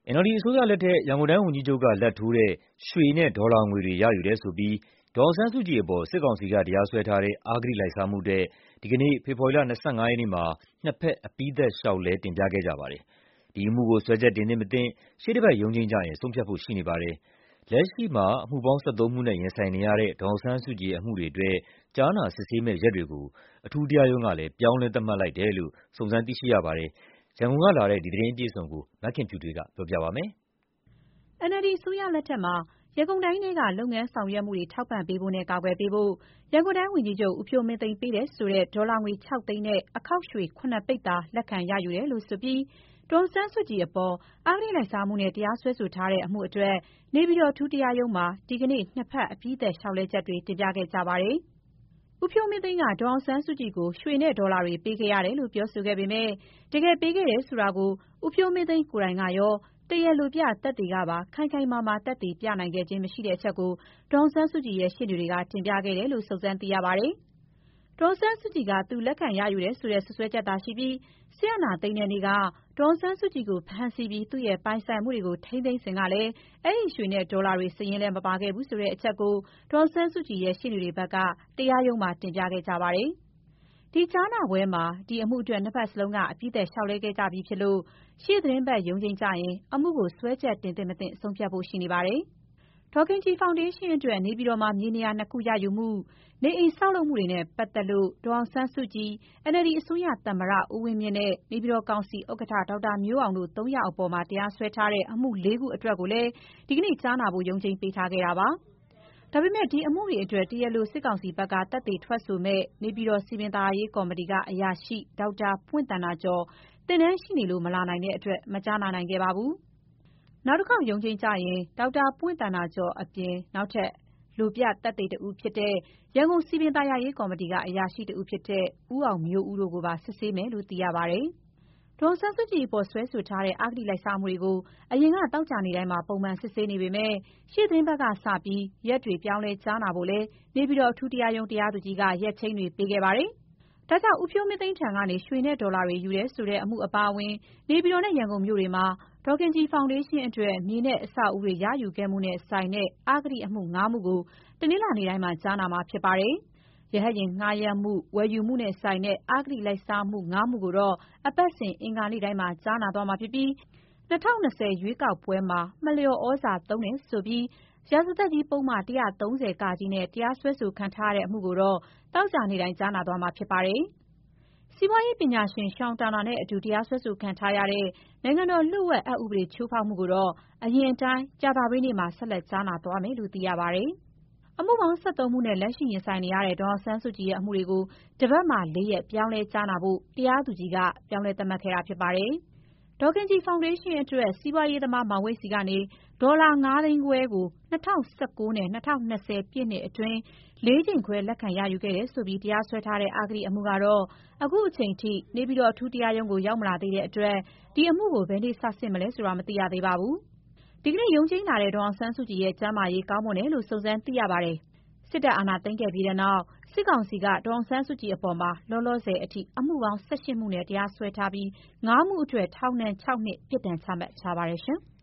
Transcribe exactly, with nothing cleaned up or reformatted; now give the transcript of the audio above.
အန်အယ်လ်ဒီ အစိုးရလက်ထက် ရန်ကုန်တိုင်းဝန်ကြီးချုပ်က လာဘ်ထိုးတဲ့ ရွှေနဲ့ ဒေါ်လာငွေတွေ ရယူတယ်ဆိုပြီး ဒေါ်အောင်ဆန်းစုကြည်အပေါ် စစ်ကောင်စီက တရားစွဲထားတဲ့ အဂတိလိုက်စားမှုအတွက် ဒီကနေ့ ဖေဖော်ဝါရီလ ၂၅ ရက်နေ့မှာ နှစ်ဘက် အပြီးသတ် လျှောက်လဲ တင်ပြခဲ့ကြပါတယ်။ ဒီအမှုကို စွဲချက်တင်သင့်မသင့် ရှေ့တပတ်ရုံးချိန်းကျရင် ဆုံးဖြတ်ဖို့ရှိနေပါတယ်။ လက်ရှိမှာ အမှုပေါင်း ၁၃ မှုနဲ့ ရင်ဆိုင်နေရတဲ့ ဒေါ်အောင်ဆန်းစုကြည်ရဲ့ အမှုတွေအတွက် ကြားနာစစ်ဆေးမယ့်ရက်တွေကို အထူးတရားရုံးကလည်း ပြောင်းလဲ သတ်မှတ်လိုက်တယ်လို့ စုံစမ်းသိရှိရပါတယ်။ ရန်ကုန်ကလာတဲ့ ဒီသတင်းအပြည့်အစုံကို မခင်ဖြူထွေးက ပြောပြပါမယ်။အန်အယ်လ်ဒီ အစိုးရလက်ထက်မှာ ရန်ကုန်တိုင်းထဲက လုပ်ငန်းဆောင်ရွက်မှုတွေ ထောက်ပံ့ပေးဖို့နဲ့ ကာကွယ်ပေးဖို့ ရန်ကုန်တိုင်းဝန်ကြီးချုပ် ဦးဖြိုးမင်းသိန်း ပေးတယ်ဆိုတဲ့ ဒေါ်လာငွေ ခြောက်သိန်းနဲ့ အခေါက်ရွှေ ခုနစ်ပိဿာ လက်ခံရယူတယ်လို့ဆိုပြီး ဒေါ်အောင်ဆန်းစုကြည်အပေါ် အဂတိလိုက်စားမှုနဲ့ တရားစွဲဆိုထားတဲ့အမှုအတွက် နေပြည်တော် အထူးတရားရုံးမှာ ဒီကနေ့ နှစ်ဘက် အပြီးသတ် လျှောက်လဲချက်တွေ တင်ပြခဲ့ကြပါတယ်။ ဦးဖြိုးမင်းသိန်းက ဒေါ်အောင်ဆန်းစုကြည်ကို ရွှေနဲ့ ဒေါ်လာတွေ ပေးခဲ့ရတယ်လို့ ပြောဆိုခဲ့ပေမယ့် တကယ်ပေးခဲ့တယ်ဆိုတာကို ဦးဖြိုးမင်းသိန်းကိုယ်တိုင်ကရော တရားလိုပြ သက်သေကပါ ခိုင်ခိုင်မာမာ သက်သေပြနိုင်ခဲ့ခြင်း မရှိတဲ့အချက်ကို ဒေါ်အောင်ဆန်းစုကြည်ရဲ့ ရှေ့နေတွေက တင်ပြခဲ့တယ်လို့ စုံစမ်းသိရပါတယ်။ ဒေါ်အောင်ဆန်းစုကြည်က သူလက်ခံရယူတယ်ဆိုတဲ့ စွပ်စွဲချက်သာရှိပြီး စစ်အာဏာသိမ်းတဲ့နေ့က ဒေါ်အောင်ဆန်းစုကြည်ကို ဖမ်းဆီးပြီး သူ့ရဲ့ပိုင်ဆိုင်မှုတွေကို ထိန်းသိမ်းစဉ်ကလည်း အဲဒီရွှေနဲ့ ဒေါ်လာတွေ စာရင်းထဲ မပါခဲ့ဘူးဆိုတဲ့အချက်ကို ဒေါ်အောင်ဆန်းစုကြည်ရဲ့ ရှေ့နေတွေဘက်က တရားရုံးမှာ တင်ပြခဲ့ကြပါတယ်။ ဒီကြားနာပွဲမှာ ဒီအမှုအတွက် နှစ်ဘက်လုံးက အပြီးသတ် လျှောက်လဲခဲ့ကြပြီးဖြစ်လို့ ရှေ့သီတင်းပတ် ရုံးချိန်းကျရင် အမှုကို စွဲချက်တင်သင့် မသင့် ဆုံးဖြတ်ဖို့ရှိနေပါတယ်။ ဒေါ်ခင်ကြည်ဖောင်ဒေးရှင်းအတွက် နေပြည်တော်မှာ မြေနေရာ နှစ်ခု ရယူမှု၊ နေအိမ်ဆောက်လုပ်မှုတွေနဲ့ ပတ်သက်လို့ ဒေါ်အောင်ဆန်းစုကြည်၊ အန်အယ်လ်ဒီ အစိုးရသမ္မတ ဦးဝင်းမြင့်နဲ့ နေပြည်တော်ကောင်စီဥက္ကဋ္ဌ ဒေါက်တာမျိုးအောင်တို့ သုံးယောက်အပေါ် တရားစွဲထားတဲ့ အမှု လေးခုအတွက်ကိုလည်း ဒီကနေ့ ကြားနာဖို့ ရုံးချိန်းပေးထားခဲ့တာပါ။ ဒါပေမယ့် ဒီအမှုတွေအတွက် တရားလို စစ်ကောင်စီဘက်က သက်သေထွက်ဆိုမယ့် နေပြည်တော် စည်ပင်သာယာရေးကော်မတီက အရာရှိ ဒေါက်တာပွင့်သန္တာကျော် သင်တန်းရှိနေလို့ မလာနိုင်တဲ့အတွက် မကြားနာနိုင်ခဲ့ပါဘူး။ နောက်တခေါက် ရုံးချိန်းကျရင် ဒေါက်တာပွင့်သန္တာကျော်အပြင် နောက်ထပ် လိုပြသက်သေတဦးဖြစ်တဲ့ ရန်ကုန်စည်ပင်သာယာရေးကော်မတီက အရာရှိတဦးဖြစ်တဲ့ ဦးအောင်မျိုးဦးတို့ကိုပါ စစ်ဆေးမယ်လို့ သိရပါတယ်။ ဒေါ်အောင်ဆန်းစုကြည်အပေါ် စွဲဆိုထားတဲ့ အဂတိလိုက်စားမှုတွေကို အရင်က သောကြာနေ့တိုင်းမှာ ပုံမှန်စစ်ဆေးနေပေမယ့် ရှေ့သီတင်းပတ်ကစပြီး ရက်တွေ ပြောင်းလဲကြားနာဖို့လည်း နေပြည်တော် အထူးတရားရုံး တရားသူကြီးက ရက်ချိန်းတွေ ပေးခဲ့ပါတယ်။ ဒါကြောင့် ဦးဖြိုးမင်းသိန်းထံကနေ ရွှေနဲ့ ဒေါ်လာတွေ ယူတယ်ဆိုတဲ့ အမှုအပါအဝင် နေပြည်တော်နဲ့ ရန်ကုန်မြို့တွေမှာ ဒေါ်ခင်ကြည်ဖောင်ဒေးရှင်းအတွက် မြေနဲ့ အဆောက်အဦးတွေ ရယူခဲ့မှုနဲ့ဆိုင်တဲ့ အဂတိအမှု ငါးမှုကို တနင်္လာနေ့တိုင်းမှာ ကြားနာမှာဖြစ်ပါတယ်။ ရဟတ်ယာဉ်ငှားရမ်းမှု၊ ဝယ်ယူမှုနဲ့ဆိုင်တဲ့ အဂတိလိုက်စားမှု ငါးမှုကိုတော့ အပတ်စဉ် အင်္ဂါနေ့တိုင်းမှာ ကြားနာသွားမှာဖြစ်ပြီး ၂၀၂၀ ရွေးကောက်ပွဲမှာ မလျော်ဩဇာသုံးတယ်ဆိုပြီး ရာဇသတ်ကြီးပုဒ်မ ၁၃၀ (က) နဲ့ တရားစွဲဆိုခံထားရတဲ့ အမှုကိုတော့ သောကြာနေ့တိုင်း ကြားနာသွားမှာဖြစ်ပါတယ်။ စီးပွားရေးပညာရှင် Sean Turnell နဲ့အတူ တရားစွဲဆိုခံထားရတဲ့ နိုင်ငံတော်လျှို့ဝှက်အက်ဥပဒေ ချိုးဖောက်မှုကိုတော့ အရင်အတိုင်း ကြာသပတေးနေ့မှာ ဆက်လက်ကြားနာသွားမယ်လို့ သိရပါတယ်။ အမှုပေါင်း ၁၃ မှုနဲ့ လက်ရှိရင်ဆိုင်နေရတဲ့ ဒေါ်အောင်ဆန်းစုကြည်ရဲ့ အမှုတွေကို တပတ်မှာ လေးရက် ပြောင်းလဲကြားနာဖို့ တရားသူကြီးက ပြောင်းလဲသတ်မှတ်ခဲ့တာဖြစ်ပါတယ်။ ဒေါ်ခင်ကြည်ဖောင်ဒေးရှင်းအတွက် စီးပွားရေးသမား မောင်ဝိတ်ဆီကနေ ဒေါ်လာ ငါးသိန်းခွဲကို ၂၀၁၉ နဲ့ ၂၀၂၀ ပြည့်နှစ်အတွင်း လေးကြိမ်ခွဲ လက်ခံရယူခဲ့တယ်ဆိုပြီး တရားစွဲထားတဲ့ အဂတိအမှုကတော့ အခုအချိန်အထိ နေပြည်တော် အထူးတရားရုံးကို ရောက်မလာသေးတဲ့အတွက် ဒီအမှုကို ဘယ်နေ့ စစစ်မလဲဆိုတာ မသိရသေးပါဘူး။ ဒီကနေ့ ရုံးချိန်းလာတဲ့ ဒေါ်အောင်ဆန်းစုကြည်ရဲ့ ကျန်းမာရေး ကောင်းမွန်တယ်လို့ စုံစမ်းသိရပါတယ်။ စစ်တပ်အာဏာသိမ်းခဲ့ပြီးနောက် စစ်ကောင်စီက ဒေါ်အောင်ဆန်းစုကြည်အပေါ် လောလောဆယ်အထိ အမှုပေါင်း ၁၈ မှုနဲ့ တရားစွဲထားပြီး ငါးမှုအတွက် ထောင်ဒဏ် ခြောက်နှစ် ပြစ်ဒဏ်ချမှတ်ထားပါတယ်။